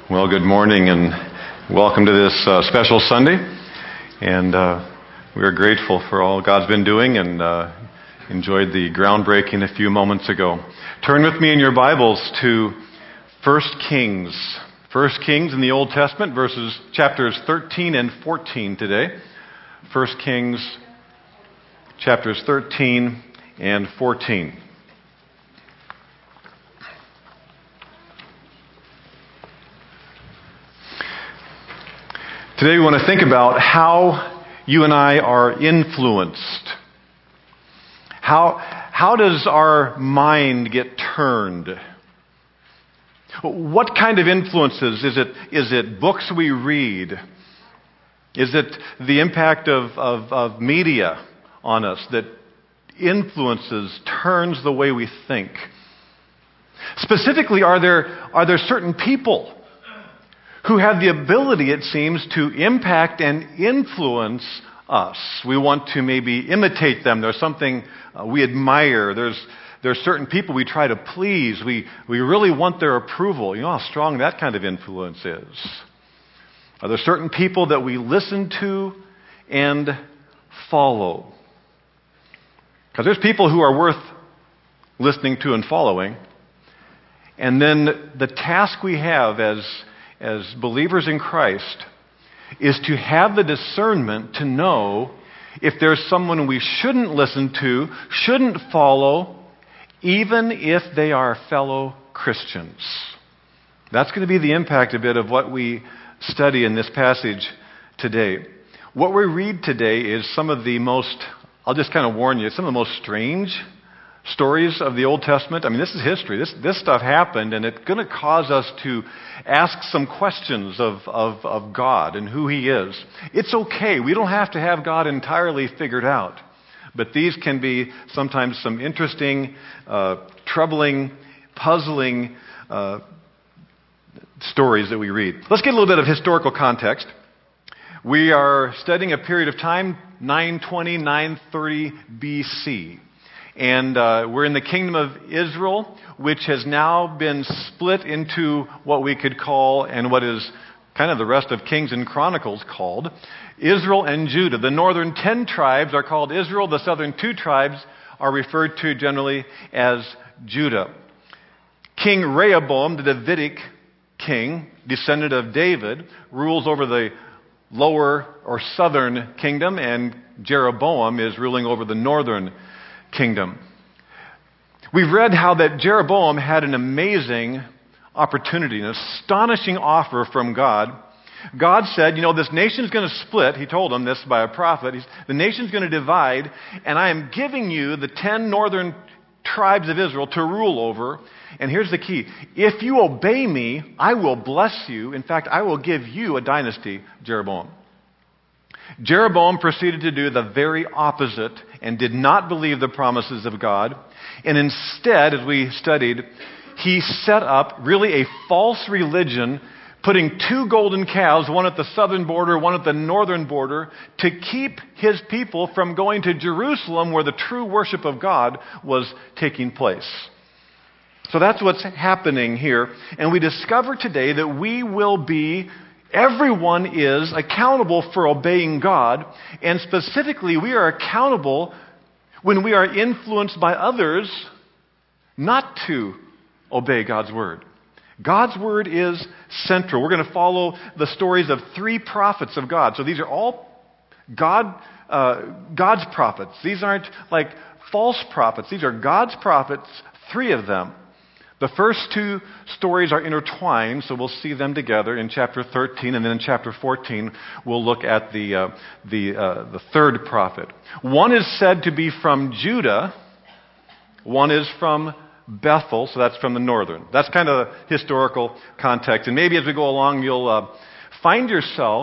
Well, good morning and welcome to this special Sunday. And we are grateful for all God's been doing and enjoyed the groundbreaking a few moments ago. Turn with me in your Bibles to 1 Kings. 1 Kings in the Old Testament, chapters 13 and 14 today. 1 Kings chapters 13 and 14. Today we want to think about how you and I are influenced. How does our mind get turned? What kind of influences? Is it books we read? Is it the impact of media on us that influences, turns the way we think? Specifically, are there certain people who have the ability, it seems, to impact and influence us? We want to maybe imitate them. There's something we admire. There's certain people we try to please. We really want their approval. You know how strong that kind of influence is. Are there certain people that we listen to and follow? Because there's people who are worth listening to and following. And then the task we have as believers in Christ is to have the discernment to know if there's someone we shouldn't listen to, shouldn't follow, even if they are fellow Christians. That's going to be the impact a bit of what we study in this passage today. What we read today is some of the most, I'll just kind of warn you, some of the most strange stories of the Old Testament. I mean, this is history. This stuff happened, and it's going to cause us to ask some questions of God and who He is. It's okay. We don't have to have God entirely figured out. But these can be sometimes some interesting, troubling, puzzling stories that we read. Let's get a little bit of historical context. We are studying a period of time, 920, 930 BC. And we're in the kingdom of Israel, which has now been split into what we could call, and what is kind of the rest of Kings and Chronicles called, Israel and Judah. The northern 10 tribes are called Israel. The southern 2 tribes are referred to generally as Judah. King Rehoboam, the Davidic king, descendant of David, rules over the lower or southern kingdom, and Jeroboam is ruling over the northern kingdom. We've read how that Jeroboam had an amazing opportunity, an astonishing offer from God. God said, this nation's going to split. He told him this by a prophet. The nation's going to divide, and I am giving you the 10 northern tribes of Israel to rule over. And here's the key. If you obey me, I will bless you. In fact, I will give you a dynasty, Jeroboam. Jeroboam proceeded to do the very opposite and did not believe the promises of God. And instead, as we studied, he set up really a false religion, putting 2 golden calves, one at the southern border, one at the northern border, to keep his people from going to Jerusalem where the true worship of God was taking place. So that's what's happening here. And we discover today that everyone is accountable for obeying God, and specifically we are accountable when we are influenced by others not to obey God's word. God's word is central. We're going to follow the stories of 3 prophets of God. So these are all God's prophets. These aren't like false prophets. These are God's prophets, 3 of them. The first 2 stories are intertwined, so we'll see them together in chapter 13, and then in chapter 14 we'll look at the 3rd prophet. One is said to be from Judah, one is from Bethel, so that's from the northern. That's kind of historical context, and maybe as we go along you'll find yourself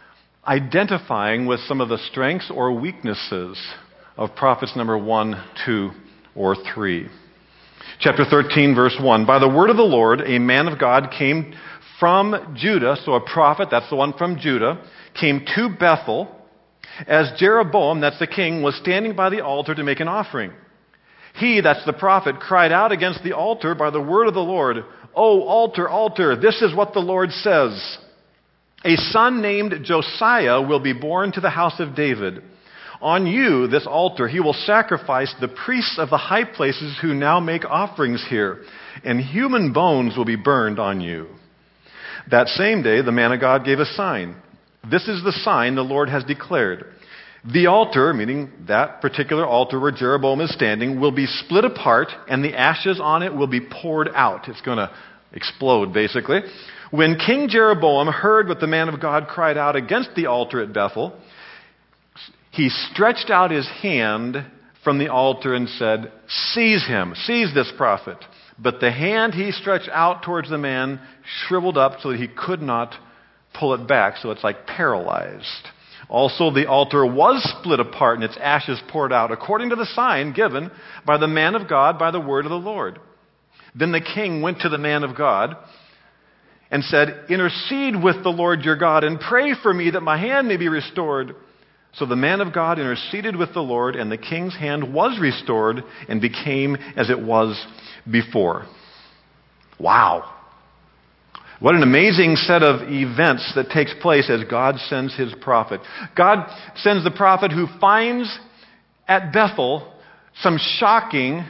identifying with some of the strengths or weaknesses of prophets number 1, 2, or 3. Chapter 13, verse 1. By the word of the Lord, a man of God came from Judah, so a prophet, that's the one from Judah, came to Bethel as Jeroboam, that's the king, was standing by the altar to make an offering. He, that's the prophet, cried out against the altar by the word of the Lord, "Oh, altar, altar, this is what the Lord says. A son named Josiah will be born to the house of David. On you, this altar, he will sacrifice the priests of the high places who now make offerings here, and human bones will be burned on you." That same day, the man of God gave a sign. "This is the sign the Lord has declared. The altar," meaning that particular altar where Jeroboam is standing, "will be split apart, and the ashes on it will be poured out." It's going to explode, basically. When King Jeroboam heard what the man of God cried out against the altar at Bethel, he stretched out his hand from the altar and said, "Seize him, seize this prophet." But the hand he stretched out towards the man shriveled up so that he could not pull it back, so it's like paralyzed. Also, the altar was split apart and its ashes poured out, according to the sign given by the man of God by the word of the Lord. Then the king went to the man of God and said, "Intercede with the Lord your God and pray for me that my hand may be restored." So the man of God interceded with the Lord, and the king's hand was restored and became as it was before. Wow. What an amazing set of events that takes place as God sends his prophet. God sends the prophet who finds at Bethel some shocking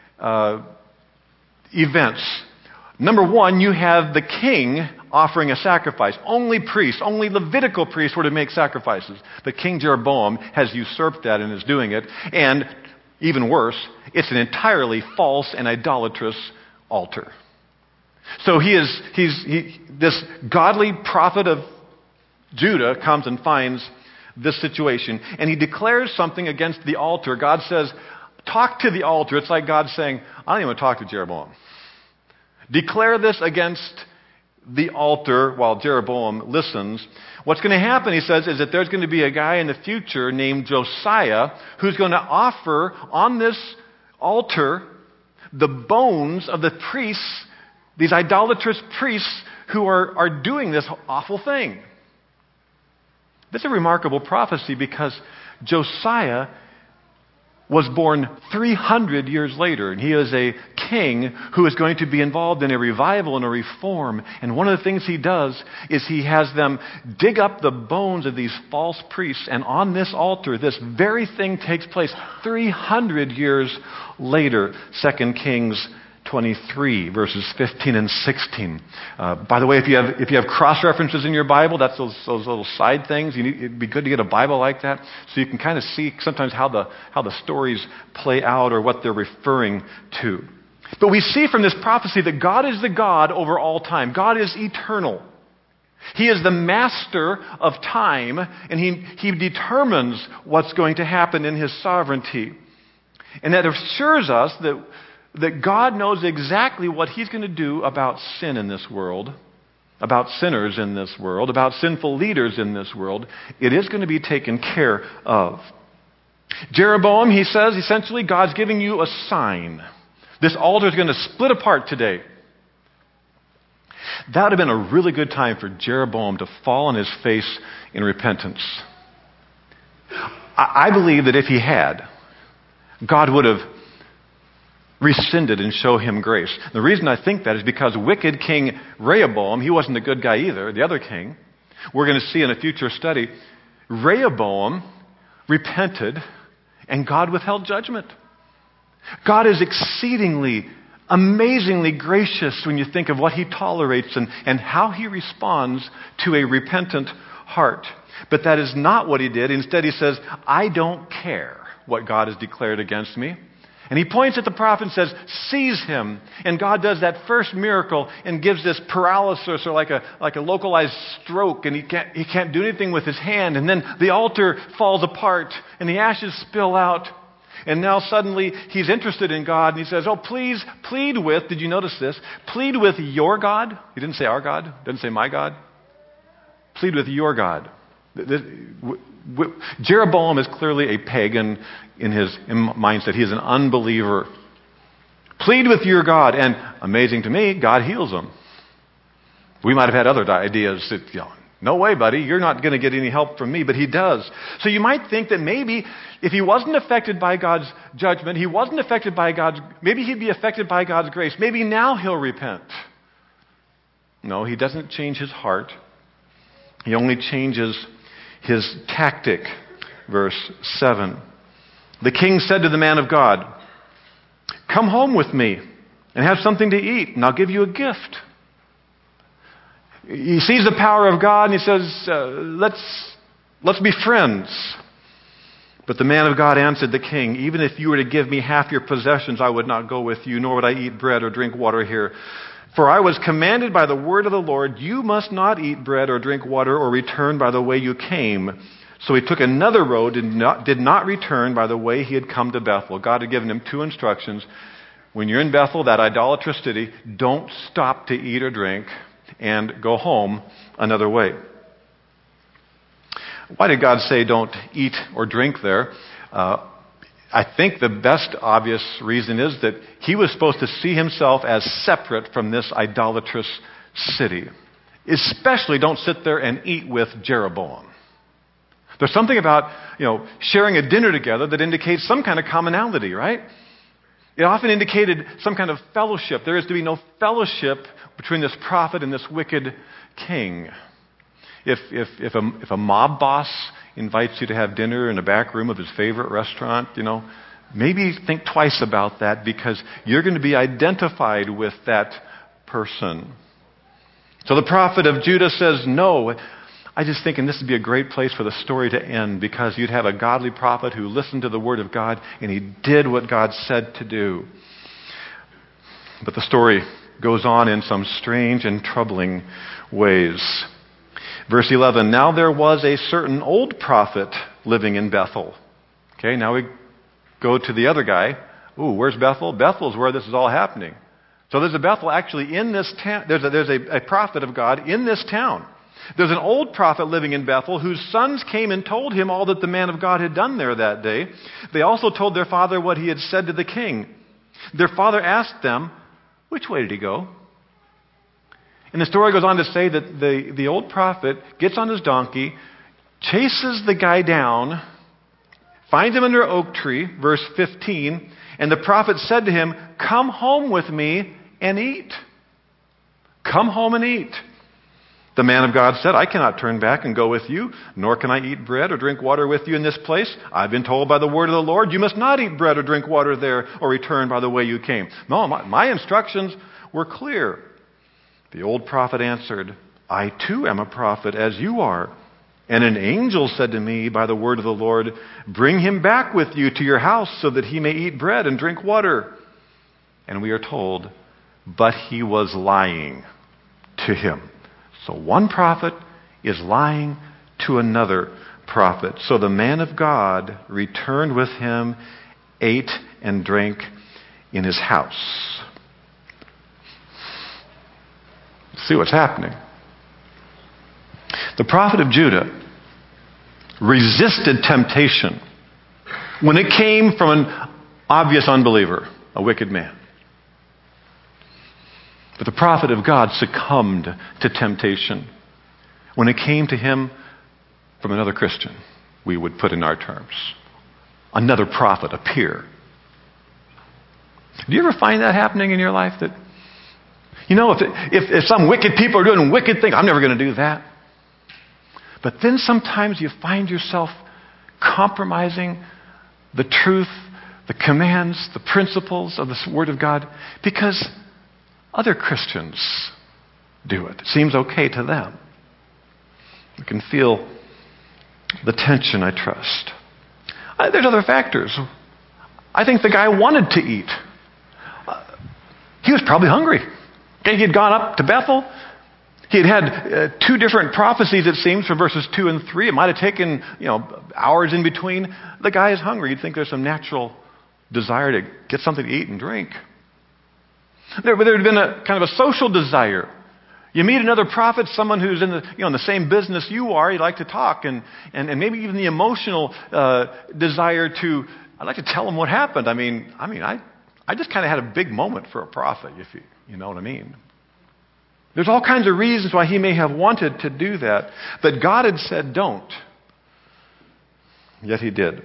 events. Number one, you have the king offering a sacrifice. Only priests, only Levitical priests were to make sacrifices. But King Jeroboam has usurped that and is doing it. And even worse, it's an entirely false and idolatrous altar. So this godly prophet of Judah comes and finds this situation, and he declares something against the altar. God says, "Talk to the altar." It's like God saying, "I don't even want to talk to Jeroboam. Declare this against the altar," while Jeroboam listens. What's going to happen, he says, is that there's going to be a guy in the future named Josiah who's going to offer on this altar the bones of the priests, these idolatrous priests who are doing this awful thing. This is a remarkable prophecy because Josiah was born 300 years later, and he is a king who is going to be involved in a revival and a reform. And one of the things he does is he has them dig up the bones of these false priests, and on this altar, this very thing takes place 300 years later. 2 Kings 23, verses 15 and 16. By the way, if you have cross-references in your Bible, that's those little side things. It'd be good to get a Bible like that so you can kind of see sometimes how the stories play out or what they're referring to. But we see from this prophecy that God is the God over all time. God is eternal. He is the master of time, and he determines what's going to happen in his sovereignty. And that assures us that God knows exactly what he's going to do about sin in this world, about sinners in this world, about sinful leaders in this world. It is going to be taken care of. Jeroboam, he says, essentially, God's giving you a sign. This altar is going to split apart today. That would have been a really good time for Jeroboam to fall on his face in repentance. I believe that if he had, God would have rescinded and show him grace. The reason I think that is because wicked King Rehoboam, he wasn't a good guy either, the other king, we're going to see in a future study, Rehoboam repented and God withheld judgment. God is exceedingly, amazingly gracious when you think of what he tolerates and how he responds to a repentant heart. But that is not what he did. Instead, he says, "I don't care what God has declared against me." And he points at the prophet and says, "Seize him." And God does that first miracle and gives this paralysis or like a localized stroke, and he can't do anything with his hand. And then the altar falls apart and the ashes spill out. And now suddenly he's interested in God, and he says, "Oh, please plead with," did you notice this? "Plead with your God." He didn't say our God, didn't say my God. Plead with your God. Jeroboam is clearly a pagan in his mindset. He is an unbeliever. Plead with your God. And amazing to me, God heals him. We might have had other ideas that, no way, buddy, you're not going to get any help from me, but he does. So you might think that maybe if he wasn't affected by God's judgment, maybe he'd be affected by God's grace. Maybe now he'll repent. No, he doesn't change his heart. He only changes his tactic. Verse 7. The king said to the man of God, "Come home with me and have something to eat, and I'll give you a gift." He sees the power of God and he says, let's be friends. But the man of God answered the king, "Even if you were to give me half your possessions, I would not go with you, nor would I eat bread or drink water here. For I was commanded by the word of the Lord, you must not eat bread or drink water or return by the way you came." So he took another road and did not return by the way he had come to Bethel. God had given him two instructions. When you're in Bethel, that idolatrous city, don't stop to eat or drink and go home another way. Why did God say don't eat or drink there? I think the best obvious reason is that he was supposed to see himself as separate from this idolatrous city. Especially don't sit there and eat with Jeroboam. There's something about, sharing a dinner together that indicates some kind of commonality, right? It often indicated some kind of fellowship. There is to be no fellowship between this prophet and this wicked king. If a mob boss invites you to have dinner in the back room of his favorite restaurant, maybe think twice about that, because you're going to be identified with that person. So the prophet of Judah says no. I just thinking this would be a great place for the story to end, because you'd have a godly prophet who listened to the word of God and he did what God said to do. But the story goes on in some strange and troubling ways. Verse 11, now there was a certain old prophet living in Bethel. Okay, now we go to the other guy. Ooh, where's Bethel? Bethel's where this is all happening. So there's a Bethel actually in this town. There's a prophet of God in this town. There's an old prophet living in Bethel whose sons came and told him all that the man of God had done there that day. They also told their father what he had said to the king. Their father asked them, which way did he go? And the story goes on to say that the old prophet gets on his donkey, chases the guy down, finds him under an oak tree, verse 15, and the prophet said to him, "Come home with me and eat." Come home and eat. The man of God said, "I cannot turn back and go with you, nor can I eat bread or drink water with you in this place. I've been told by the word of the Lord, you must not eat bread or drink water there or return by the way you came." No, my instructions were clear. The old prophet answered, "I too am a prophet as you are. And an angel said to me by the word of the Lord, bring him back with you to your house so that he may eat bread and drink water." And we are told, but he was lying to him. So one prophet is lying to another prophet. So the man of God returned with him, ate and drank in his house. Let's see what's happening. The prophet of Judah resisted temptation when it came from an obvious unbeliever, a wicked man. But the prophet of God succumbed to temptation when it came to him from another Christian, we would put in our terms. Another prophet, a peer. Do you ever find that happening in your life? That, if some wicked people are doing wicked things, I'm never going to do that. But then sometimes you find yourself compromising the truth, the commands, the principles of the Word of God because other Christians do it. It seems okay to them. You can feel the tension, I trust. There's other factors. I think the guy wanted to eat. He was probably hungry. He had gone up to Bethel. He had two different prophecies, it seems, from verses 2 and 3. It might have taken, hours in between. The guy is hungry. You'd think there's some natural desire to get something to eat and drink. There had been a kind of a social desire. You meet another prophet, someone who's in the same business you are. You'd like to talk, and maybe even the emotional desire to. I'd like to tell him what happened. I just kind of had a big moment for a prophet, if you know what I mean. There's all kinds of reasons why he may have wanted to do that, but God had said don't. Yet he did.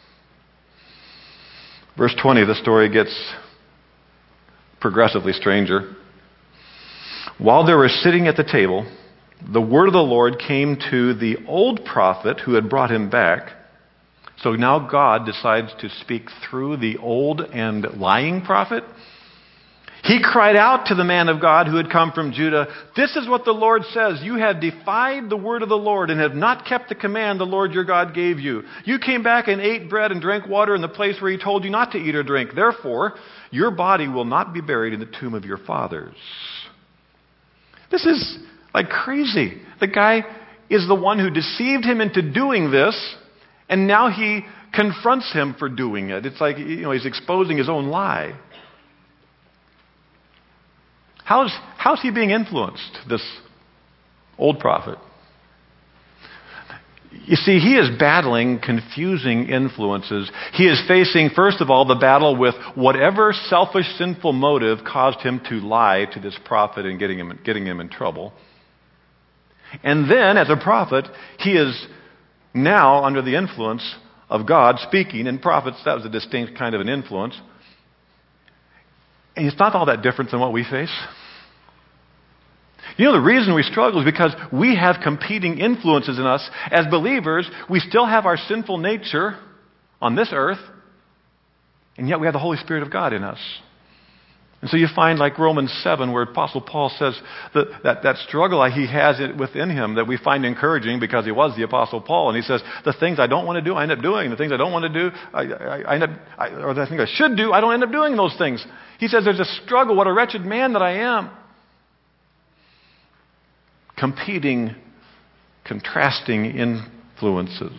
Verse 20, the story gets progressively stranger. While they were sitting at the table, the word of the Lord came to the old prophet who had brought him back. So now God decides to speak through the old and lying prophet. He cried out to the man of God who had come from Judah, "This is what the Lord says. You have defied the word of the Lord and have not kept the command the Lord your God gave you. You came back and ate bread and drank water in the place where he told you not to eat or drink. Therefore, your body will not be buried in the tomb of your fathers." This is like crazy. The guy is the one who deceived him into doing this, and now he confronts him for doing it. It's like, he's exposing his own lie. How's he being influenced, this old prophet? You see, he is battling confusing influences. He is facing, first of all, the battle with whatever selfish, sinful motive caused him to lie to this prophet and getting him in trouble. And then, as a prophet, he is now under the influence of God speaking. And prophets, that was a distinct kind of an influence. And it's not all that different than what we face. The reason we struggle is because we have competing influences in us. As believers, we still have our sinful nature on this earth, and yet we have the Holy Spirit of God in us. And so you find, like Romans 7, where Apostle Paul says that struggle he has within him that we find encouraging because he was the Apostle Paul. And he says, the things I don't want to do, I end up doing. The things I don't want to do, or the things I should do, I don't end up doing those things. He says, there's a struggle. What a wretched man that I am. Competing, contrasting influences.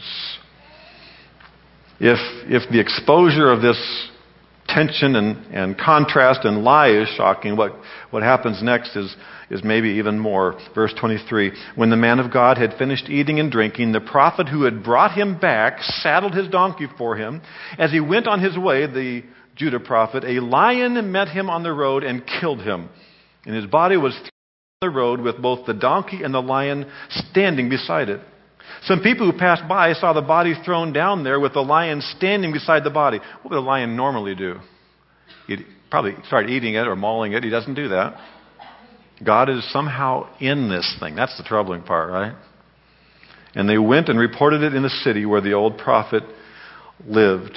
If the exposure of this tension and contrast and lie is shocking, what happens next is maybe even more. Verse 23, when the man of God had finished eating and drinking, the prophet who had brought him back saddled his donkey for him. As he went on his way, the Judah prophet, a lion met him on the road and killed him. And his body was thrown on the road with both the donkey and the lion standing beside it. Some people who passed by saw the body thrown down there with the lion standing beside the body. What would a lion normally do? He'd probably start eating it or mauling it. He doesn't do that. God is somehow in this thing. That's the troubling part, right? And they went and reported it in the city where the old prophet lived.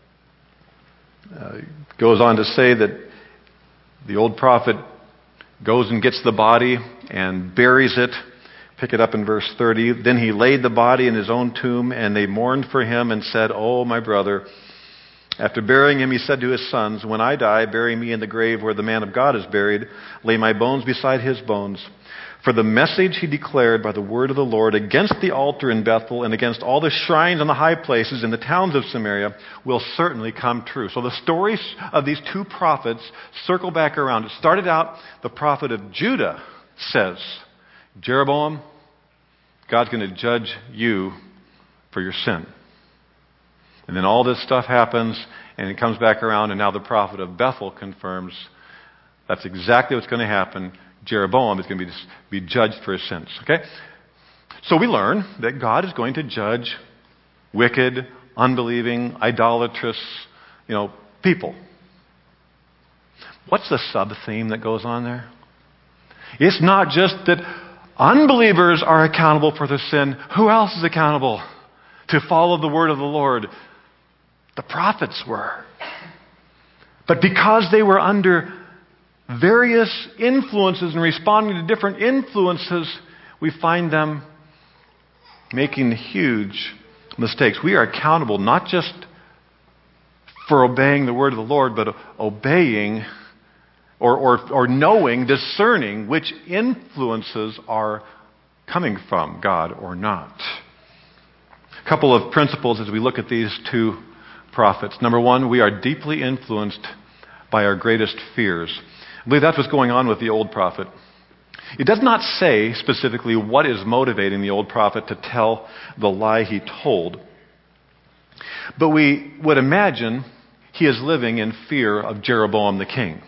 Goes on to say that the old prophet goes and gets the body and buries it. Pick it up in verse 30. Then he laid the body in his own tomb, and they mourned for him and said, "Oh, my brother." After burying him, he said to his sons, "When I die, bury me in the grave where the man of God is buried. Lay my bones beside his bones." For the message he declared by the word of the Lord against the altar in Bethel and against all the shrines and the high places in the towns of Samaria will certainly come true. So the stories of these two prophets circle back around. It started out, the prophet of Judah says, "Jeroboam, God's going to judge you for your sin." And then all this stuff happens, and it comes back around, and now the prophet of Bethel confirms that's exactly what's going to happen. Jeroboam is going to be judged for his sins. Okay? So we learn that God is going to judge wicked, unbelieving, idolatrous, people. What's the sub-theme that goes on there? It's not just that unbelievers are accountable for their sin. Who else is accountable to follow the word of the Lord? The prophets were. But because they were under various influences and responding to different influences, we find them making huge mistakes. We are accountable not just for obeying the word of the Lord, but obeying or knowing, discerning which influences are coming from God or not. A couple of principles as we look at these two prophets. Number one, we are deeply influenced by our greatest fears. I believe that's what's going on with the old prophet. It does not say specifically what is motivating the old prophet to tell the lie he told. But we would imagine he is living in fear of Jeroboam the king.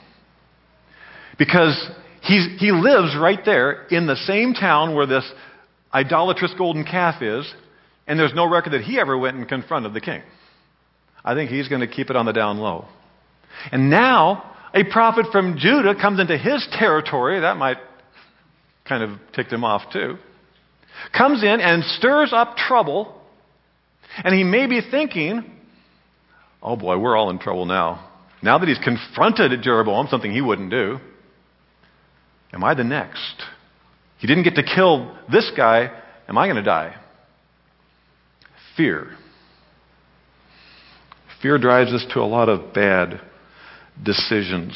Because he lives right there in the same town where this idolatrous golden calf is, and there's no record that he ever went and confronted the king. I think he's going to keep it on the down low. And now, a prophet from Judah comes into his territory. That might kind of ticked him off too. Comes in and stirs up trouble. And he may be thinking, oh boy, we're all in trouble now. Now that he's confronted Jeroboam, something he wouldn't do, am I the next? He didn't get to kill this guy. Am I going to die? Fear. Fear drives us to a lot of bad decisions.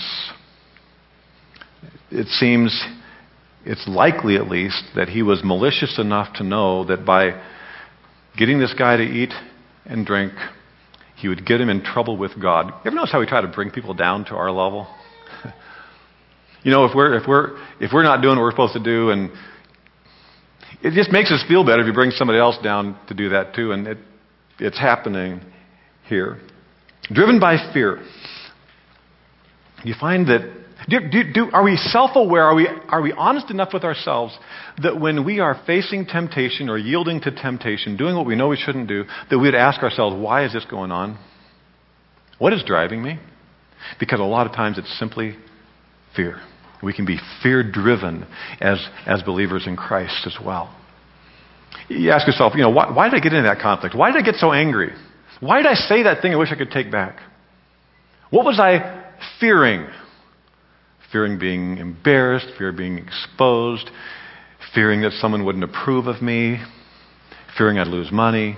It seems, it's likely at least, that he was malicious enough to know that by getting this guy to eat and drink, he would get him in trouble with God. You ever notice how we try to bring people down to our level? You know, if we're not doing what we're supposed to do, and it just makes us feel better if you bring somebody else down to do that too, and it's happening here. Driven by fear. You find that, are we self-aware, are we honest enough with ourselves that when we are facing temptation or yielding to temptation, doing what we know we shouldn't do, that we'd ask ourselves, why is this going on? What is driving me? Because a lot of times it's simply fear. We can be fear-driven as believers in Christ as well. You ask yourself, why did I get into that conflict? Why did I get so angry? Why did I say that thing I wish I could take back? What was I fearing? Fearing being embarrassed, fear being exposed, fearing that someone wouldn't approve of me, fearing I'd lose money.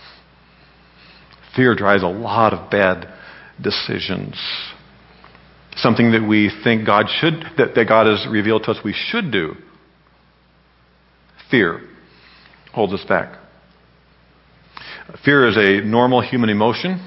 Fear drives a lot of bad decisions. Something that we think that God has revealed to us we should do. Fear holds us back. Fear is a normal human emotion.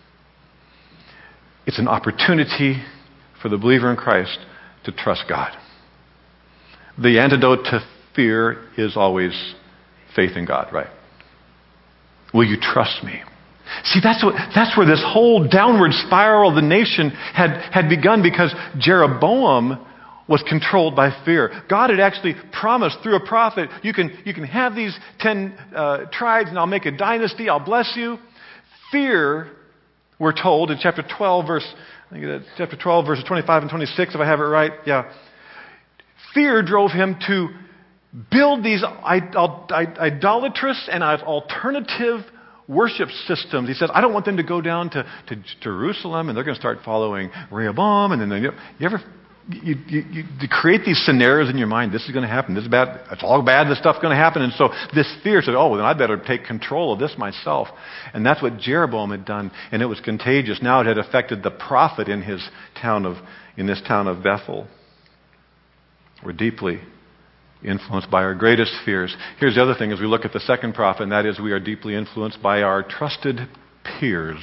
It's an opportunity for the believer in Christ to trust God. The antidote to fear is always faith in God, right? Will you trust me? See, that's where this whole downward spiral of the nation had begun, because Jeroboam was controlled by fear. God had actually promised through a prophet, you can have these 10 tribes and I'll make a dynasty, I'll bless you. Fear, we're told in chapter 12, verses 25 and 26, if I have it right. Yeah. Fear drove him to build these idolatrous and alternative worship systems. He says, I don't want them to go down to Jerusalem and they're going to start following Rehoboam. And then you create these scenarios in your mind. This is going to happen. This is bad. It's all bad. This stuff's going to happen. And so this fear said, then I better take control of this myself. And that's what Jeroboam had done. And it was contagious. Now it had affected the prophet in this town of Bethel. We're deeply influenced by our greatest fears. Here's the other thing as we look at the second prophet, and that is we are deeply influenced by our trusted peers.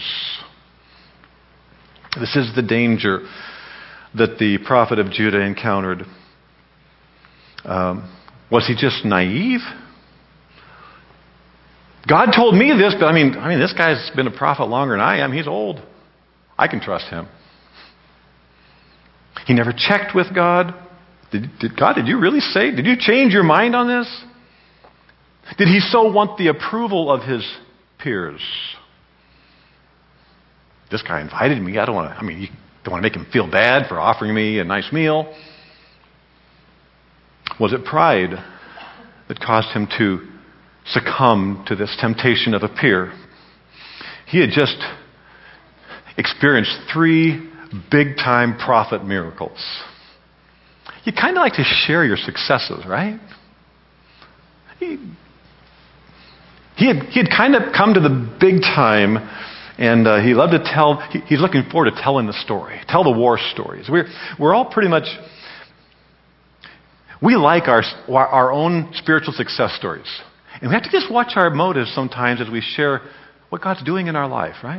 This is the danger that the prophet of Judah encountered. Was he just naive? God told me this, but I mean, this guy's been a prophet longer than I am. He's old. I can trust him. He never checked with God. Did you really say? Did you change your mind on this? Did he so want the approval of his peers? This guy invited me. You don't want to make him feel bad for offering me a nice meal. Was it pride that caused him to succumb to this temptation of a peer? He had just experienced 3 big-time prophet miracles. You kind of like to share your successes, right? He had kind of come to the big time, and he loved to tell. He's looking forward to telling the story, tell the war stories. We're all pretty much. We like our own spiritual success stories, and we have to just watch our motives sometimes as we share what God's doing in our life, right?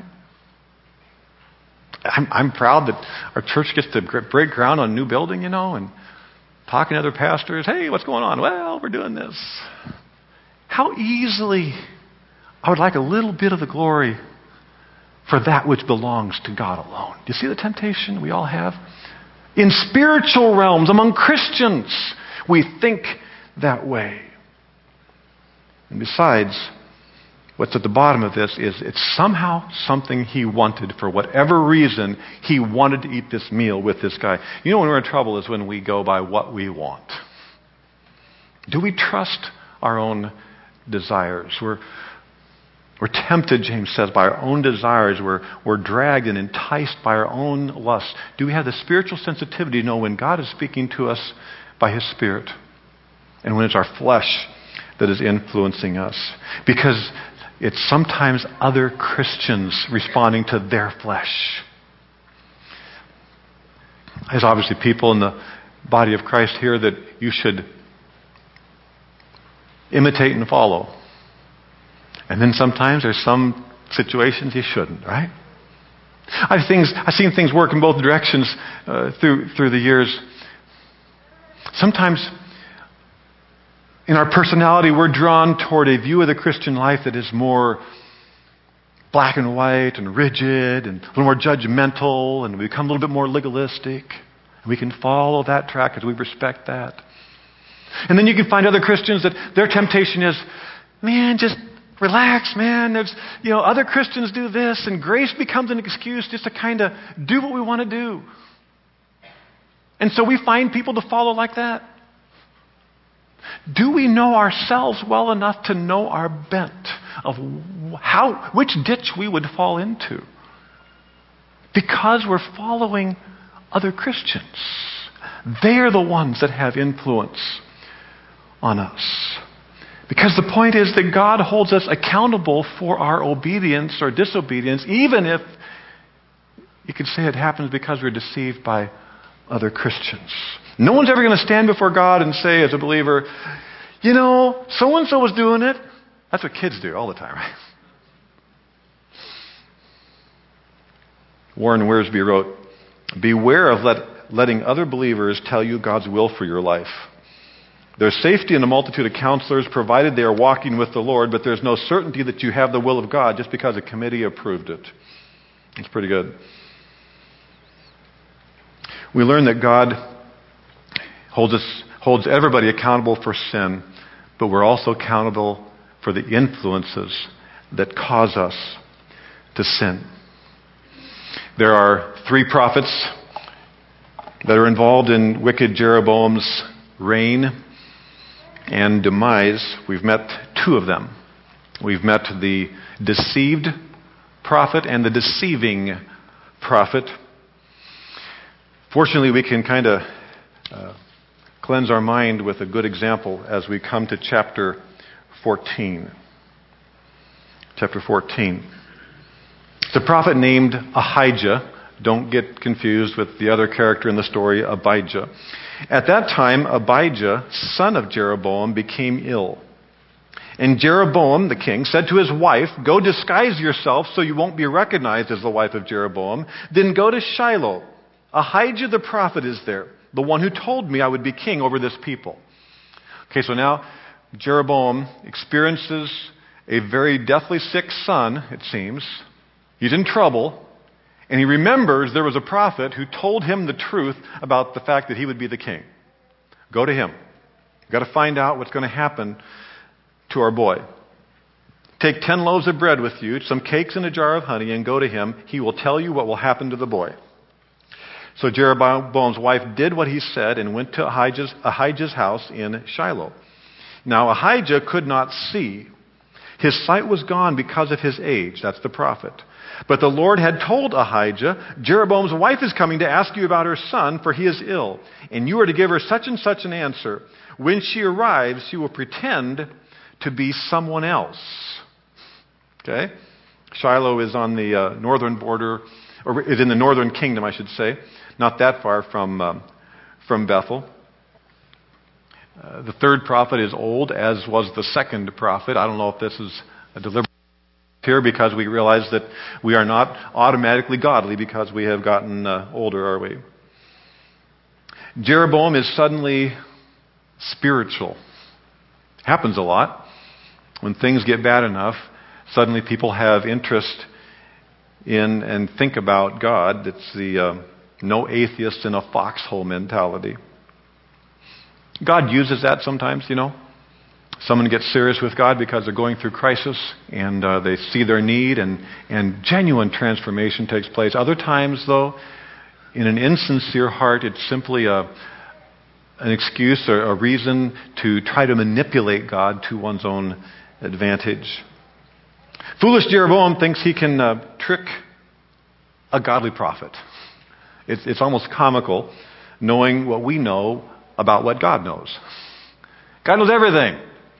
I'm proud that our church gets to break ground on a new building, and talking to other pastors. Hey, what's going on? Well, we're doing this. How easily I would like a little bit of the glory for that which belongs to God alone. Do you see the temptation we all have? In spiritual realms, among Christians, we think that way. And besides, what's at the bottom of this is it's somehow something he wanted. For whatever reason, he wanted to eat this meal with this guy. When we're in trouble is when we go by what we want. Do we trust our own desires? We're tempted, James says, by our own desires. We're dragged and enticed by our own lusts. Do we have the spiritual sensitivity to know when God is speaking to us by His Spirit and when it's our flesh that is influencing us? Because it's sometimes other Christians responding to their flesh. There's obviously people in the body of Christ here that you should imitate and follow. And then sometimes there's some situations you shouldn't, right? I've seen things work in both directions through the years. Sometimes in our personality, we're drawn toward a view of the Christian life that is more black and white and rigid and a little more judgmental, and we become a little bit more legalistic. And we can follow that track because we respect that. And then you can find other Christians that their temptation is, man, just relax, man. There's, other Christians do this, and grace becomes an excuse just to kind of do what we want to do. And so we find people to follow like that. Do we know ourselves well enough to know our bent of which ditch we would fall into? Because we're following other Christians. They're the ones that have influence on us. Because the point is that God holds us accountable for our obedience or disobedience, even if you could say it happens because we're deceived by other Christians. No one's ever going to stand before God and say as a believer, so-and-so was doing it. That's what kids do all the time, right? Warren Wiersbe wrote, "Beware of letting other believers tell you God's will for your life. There's safety in a multitude of counselors, provided they are walking with the Lord, but there's no certainty that you have the will of God just because a committee approved it." It's pretty good. We learn that God holds everybody accountable for sin, but we're also accountable for the influences that cause us to sin. There are 3 prophets that are involved in wicked Jeroboam's reign and demise. We've met 2 of them. We've met the deceived prophet and the deceiving prophet. Fortunately, we can kind of cleanse our mind with a good example as we come to chapter 14. Chapter 14. It's a prophet named Ahijah. Don't get confused with the other character in the story, Abijah. At that time, Abijah, son of Jeroboam, became ill. And Jeroboam, the king, said to his wife, "Go disguise yourself so you won't be recognized as the wife of Jeroboam. Then go to Shiloh. Ahijah the prophet is there, the one who told me I would be king over this people." Okay, so now Jeroboam experiences a very deathly sick son, it seems. He's in trouble. And he remembers there was a prophet who told him the truth about the fact that he would be the king. Go to him. You've got to find out what's going to happen to our boy. Take 10 loaves of bread with you, some cakes and a jar of honey, and go to him. He will tell you what will happen to the boy. So Jeroboam's wife did what he said and went to Ahijah's house in Shiloh. Now Ahijah could not see. His sight was gone because of his age. That's the prophet. But the Lord had told Ahijah, "Jeroboam's wife is coming to ask you about her son, for he is ill. And you are to give her such and such an answer. When she arrives, she will pretend to be someone else." Okay? Shiloh is on the northern border, or is in the northern kingdom, I should say. Not that far from Bethel. The 3rd prophet is old, as was the 2nd prophet. I don't know if this is a deliberate here because we realize that we are not automatically godly because we have gotten older, are we? Jeroboam is suddenly spiritual. Happens a lot. When things get bad enough, suddenly people have interest in and think about God. It's the no atheist in a foxhole mentality. God uses that sometimes, Someone gets serious with God because they're going through crisis and they see their need and genuine transformation takes place. Other times, though, in an insincere heart, it's simply a an excuse or a reason to try to manipulate God to one's own advantage. Foolish Jeroboam thinks he can trick a godly prophet. It's almost comical knowing what we know about what God knows. God knows everything.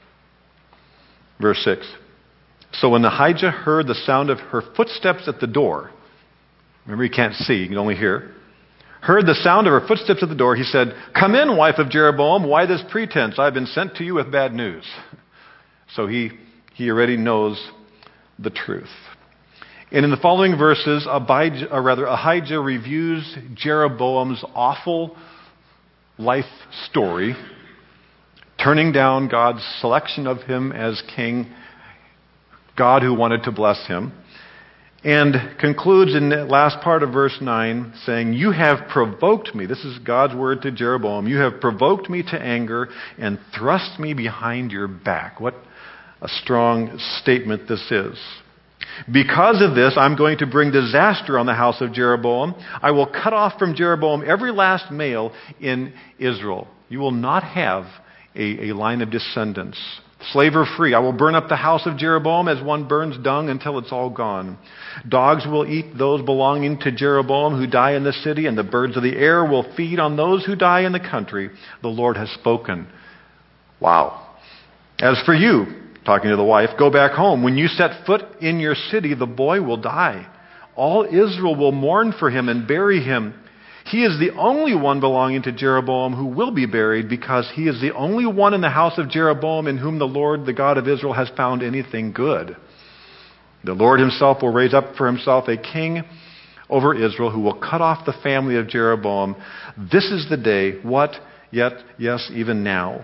Verse 6. So when Ahijah heard the sound of her footsteps at the door, remember he can't see, he can only hear, heard the sound of her footsteps at the door, he said, "Come in, wife of Jeroboam. Why this pretense? I've been sent to you with bad news." So he already knows the truth. And in the following verses, Ahijah reviews Jeroboam's awful life story, turning down God's selection of him as king, God who wanted to bless him, and concludes in the last part of verse 9 saying, "You have provoked me." This is God's word to Jeroboam. "You have provoked me to anger and thrust me behind your back." What a strong statement this is. "Because of this, I'm going to bring disaster on the house of Jeroboam. I will cut off from Jeroboam every last male in Israel." You will not have a line of descendants. Slave or free, I will burn up the house of Jeroboam as one burns dung until it's all gone. Dogs will eat those belonging to Jeroboam who die in the city, and the birds of the air will feed on those who die in the country. The Lord has spoken. Wow. "As for you," talking to the wife, "go back home. When you set foot in your city, the boy will die. All Israel will mourn for him and bury him. He is the only one belonging to Jeroboam who will be buried, because he is the only one in the house of Jeroboam in whom the Lord, the God of Israel, has found anything good. The Lord himself will raise up for himself a king over Israel who will cut off the family of Jeroboam. This is the day, what, yet, yes, even now."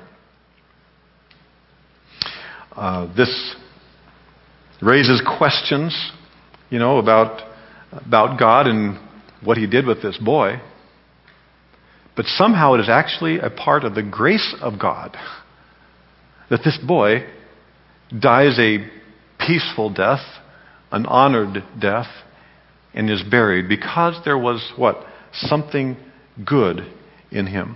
This raises questions, about God and what he did with this boy. But somehow it is actually a part of the grace of God that this boy dies a peaceful death, an honored death, and is buried because there was what? Something good in him.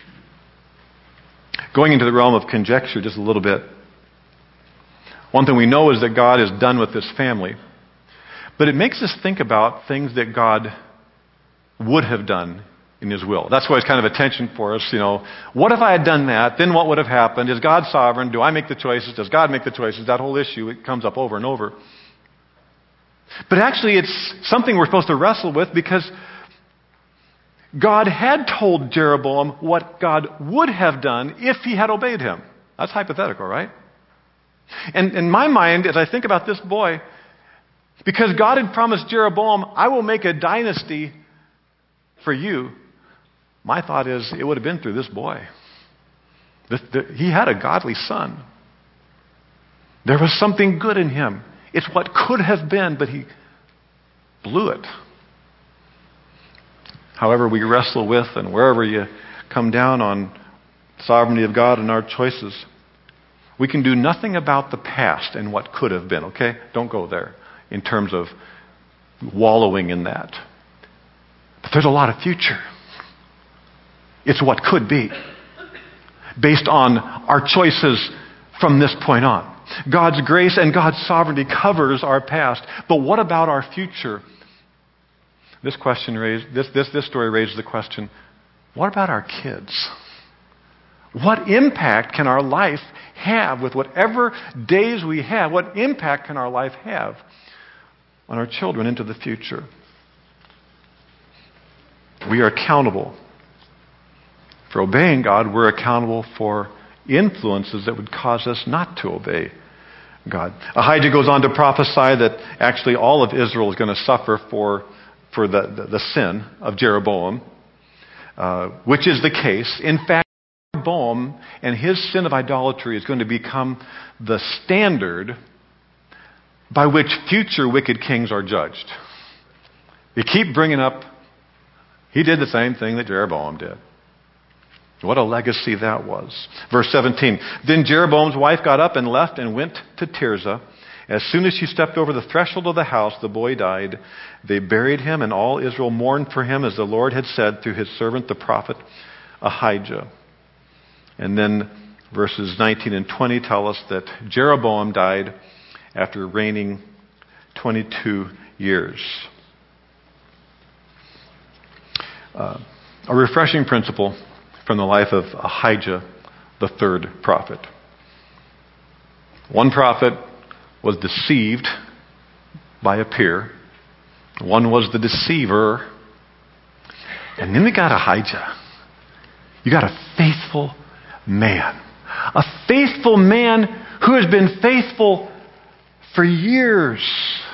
Going into the realm of conjecture just a little bit. One thing we know is that God is done with this family. But it makes us think about things that God would have done in his will. That's why it's kind of a tension for us, What if I had done that? Then what would have happened? Is God sovereign? Do I make the choices? Does God make the choices? That whole issue, it comes up over and over. But actually it's something we're supposed to wrestle with, because God had told Jeroboam what God would have done if he had obeyed him. That's hypothetical, right? And in my mind, as I think about this boy, because God had promised Jeroboam, "I will make a dynasty for you," my thought is it would have been through this boy. He had a godly son. There was something good in him. It's what could have been, but he blew it. However we wrestle with, and wherever you come down on sovereignty of God and our choices, we can do nothing about the past and what could have been, okay? Don't go there in terms of wallowing in that. But there's a lot of future. It's what could be, based on our choices from this point on. God's grace and God's sovereignty covers our past. But what about our future? This story raises the question, what about our kids? What impact can our life have with whatever days we have? What impact can our life have on our children into the future? We are accountable for obeying God. We're accountable for influences that would cause us not to obey God. Ahijah goes on to prophesy that actually all of Israel is going to suffer for the sin of Jeroboam, which is the case. In fact, Jeroboam and his sin of idolatry is going to become the standard by which future wicked kings are judged. You keep bringing up, he did the same thing that Jeroboam did. What a legacy that was. Verse 17, then Jeroboam's wife got up and left and went to Tirzah. As soon as she stepped over the threshold of the house, the boy died. They buried him, and all Israel mourned for him, as the Lord had said through his servant the prophet Ahijah. And then verses 19 and 20 tell us that Jeroboam died after reigning 22 years. A refreshing principle from the life of Ahijah, the third prophet. One prophet was deceived by a peer. One was the deceiver. And then we got Ahijah. You got a faithful man. A faithful man who has been faithful for years.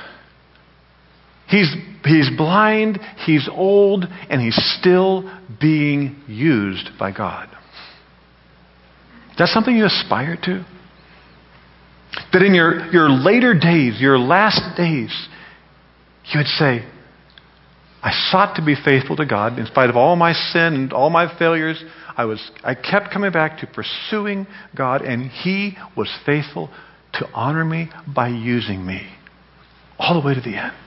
He's blind, he's old, and he's still being used by God. That's something you aspire to? That in your later days, your last days, you would say, I sought to be faithful to God in spite of all my sin and all my failures. I kept coming back to pursuing God, and He was faithful to honor me by using me all the way to the end.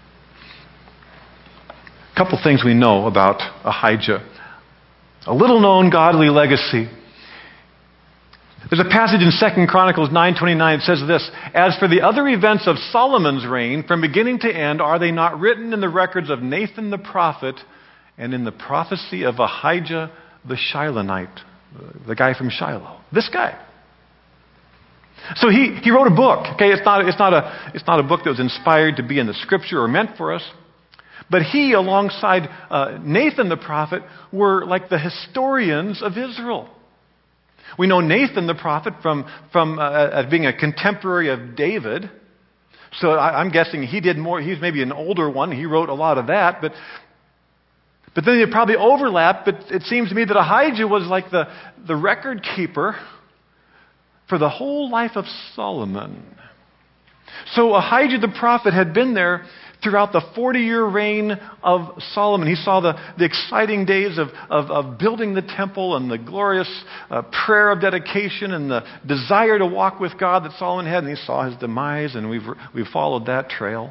A couple things we know about Ahijah. A little-known godly legacy. There's a passage in 2 Chronicles 9:29 that says this, As for the other events of Solomon's reign, from beginning to end, are they not written in the records of Nathan the prophet and in the prophecy of Ahijah the Shilonite, the guy from Shiloh? This guy. So he wrote a book. Okay, it's not a book that was inspired to be in the Scripture or meant for us. But he, alongside Nathan the prophet, were like the historians of Israel. We know Nathan the prophet from being a contemporary of David. So I'm guessing he did more. He's maybe an older one. He wrote a lot of that. But then they probably overlapped. But it seems to me that Ahijah was like the record keeper for the whole life of Solomon. So Ahijah the prophet had been there throughout the 40-year reign of Solomon. He saw the exciting days of building the temple and the glorious prayer of dedication and the desire to walk with God that Solomon had. And he saw his demise, and we've followed that trail.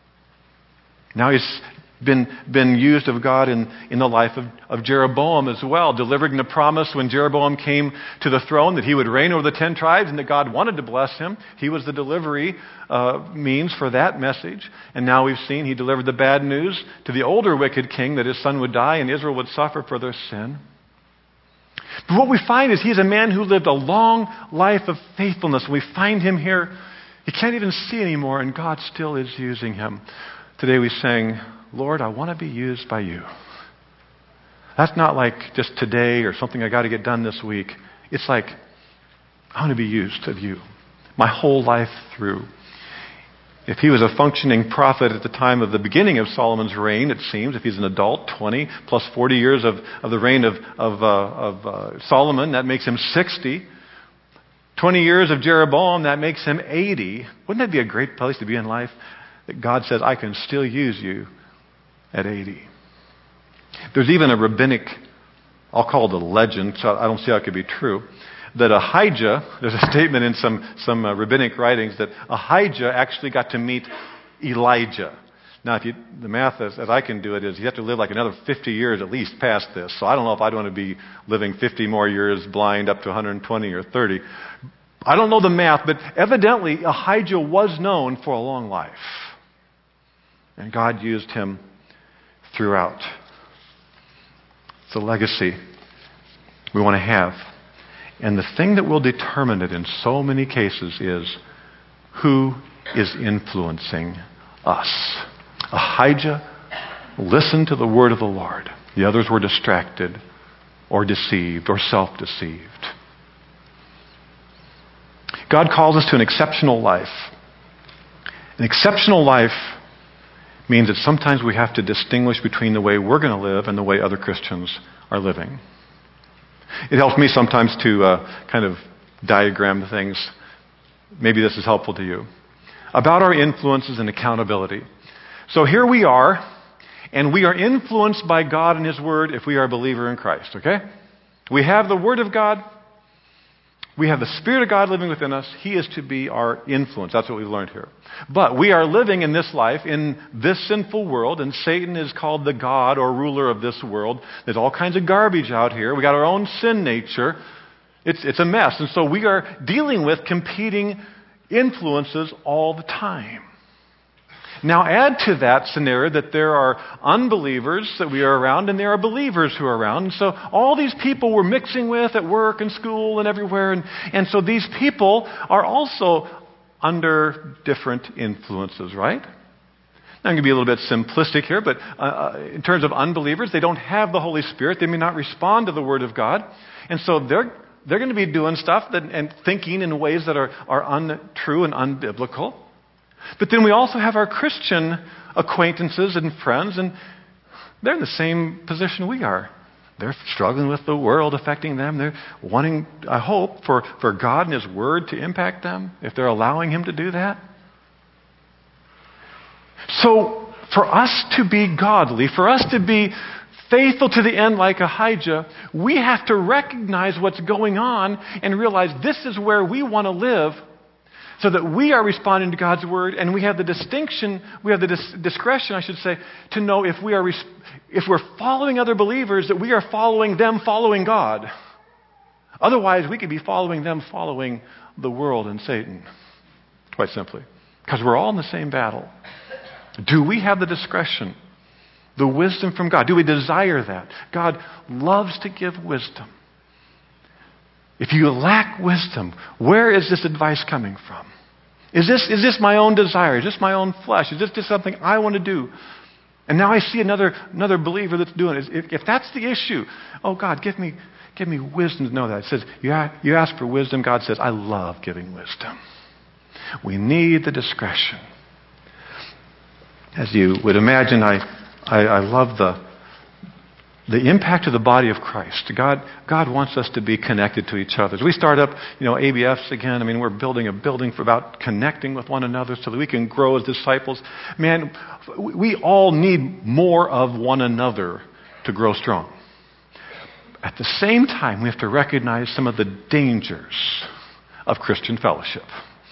Now he's been used of God in the life of Jeroboam as well, delivering the promise when Jeroboam came to the throne that he would reign over the 10 tribes and that God wanted to bless him. He was the delivery means for that message. And now we've seen he delivered the bad news to the older wicked king that his son would die and Israel would suffer for their sin. But what we find is he's a man who lived a long life of faithfulness. We find him here. He can't even see anymore, and God still is using him. Today we sang, Lord, I want to be used by you. That's not like just today or something I got to get done this week. It's like, I want to be used of you my whole life through. If he was a functioning prophet at the time of the beginning of Solomon's reign, it seems, if he's an adult, 20 plus 40 years of the reign of Solomon, that makes him 60. 20 years of Jeroboam, that makes him 80. Wouldn't that be a great place to be in life? That God says, I can still use you at 80. There's even a rabbinic, I'll call it a legend, so I don't see how it could be true, that Ahijah, there's a statement in some rabbinic writings that Ahijah actually got to meet Elijah. Now, the math as I can do it is you have to live like another 50 years at least past this. So I don't know if I'd want to be living 50 more years blind up to 120 or 30. I don't know the math, but evidently Ahijah was known for a long life. And God used him throughout. It's a legacy we want to have. And the thing that will determine it in so many cases is who is influencing us. Ahijah listened to the word of the Lord. The others were distracted or deceived or self-deceived. God calls us to an exceptional life. An exceptional life means that sometimes we have to distinguish between the way we're going to live and the way other Christians are living. It helps me sometimes to kind of diagram things. Maybe this is helpful to you. About our influences and accountability. So here we are, and we are influenced by God and His Word if we are a believer in Christ, okay? We have the Word of God. We have the Spirit of God living within us. He is to be our influence. That's what we've learned here. But we are living in this life, in this sinful world, and Satan is called the God or ruler of this world. There's all kinds of garbage out here. We got our own sin nature. It's a mess. And so we are dealing with competing influences all the time. Now add to that scenario that there are unbelievers that we are around and there are believers who are around. And so all these people we're mixing with at work and school and everywhere. And so these people are also under different influences, right? Now, I'm going to be a little bit simplistic here, but in terms of unbelievers, they don't have the Holy Spirit. They may not respond to the Word of God. And so they're going to be doing stuff and thinking in ways that are untrue and unbiblical. But then we also have our Christian acquaintances and friends, and they're in the same position we are. They're struggling with the world affecting them. They're wanting, I hope, for God and His Word to impact them, if they're allowing Him to do that. So, for us to be godly, for us to be faithful to the end like Ahijah, we have to recognize what's going on and realize this is where we want to live, so that we are responding to God's Word, and we have the distinction, we have the discretion, I should say, to know if we're following other believers, that we are following them following God. Otherwise, we could be following them following the world and Satan, quite simply. Because we're all in the same battle. Do we have the discretion, the wisdom from God? Do we desire that? God loves to give wisdom. If you lack wisdom, where is this advice coming from? Is this my own desire? Is this my own flesh? Is this just something I want to do? And now I see another believer that's doing it. If that's the issue, oh God, give me wisdom to know that. It says, you ask for wisdom, God says, I love giving wisdom. We need the discretion. As you would imagine, I love the impact of the body of Christ. God wants us to be connected to each other. As we start up, ABFs again, we're building a building about connecting with one another so that we can grow as disciples. Man, we all need more of one another to grow strong. At the same time, we have to recognize some of the dangers of Christian fellowship.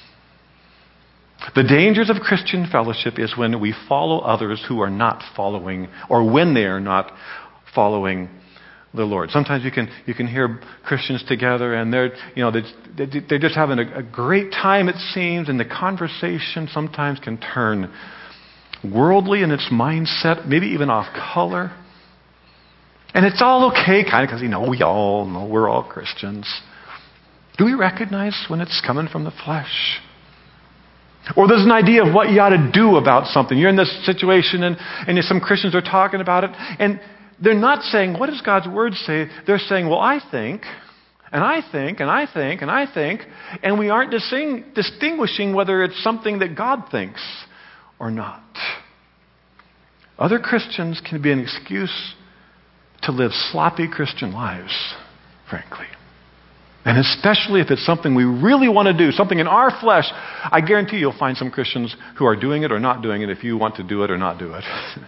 The dangers of Christian fellowship is when we follow others who are not following, or when they are not following the Lord. Sometimes you can hear Christians together, and they're just having a great time, it seems, and the conversation sometimes can turn worldly in its mindset, maybe even off color. And it's all okay, kind of, because we all know we're all Christians. Do we recognize when it's coming from the flesh? Or there's an idea of what you ought to do about something. You're in this situation, and some Christians are talking about it, and they're not saying, what does God's Word say? They're saying, well, I think, and I think, and I think, and I think, and we aren't distinguishing whether it's something that God thinks or not. Other Christians can be an excuse to live sloppy Christian lives, frankly. And especially if it's something we really want to do, something in our flesh, I guarantee you'll find some Christians who are doing it or not doing it if you want to do it or not do it.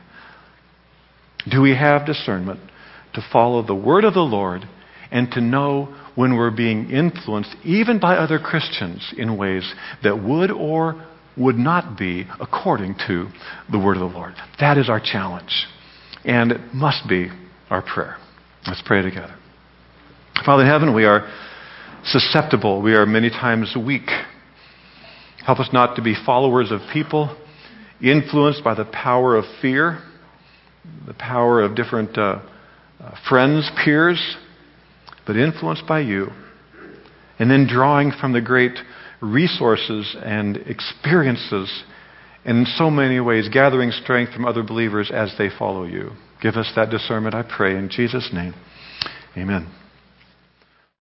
Do we have discernment to follow the word of the Lord and to know when we're being influenced, even by other Christians, in ways that would or would not be according to the word of the Lord? That is our challenge. And it must be our prayer. Let's pray together. Father in heaven, we are susceptible. We are many times weak. Help us not to be followers of people influenced by the power of fear, the power of different friends, peers, but influenced by you. And then drawing from the great resources and experiences, and in so many ways gathering strength from other believers as they follow you. Give us that discernment, I pray, in Jesus' name. Amen.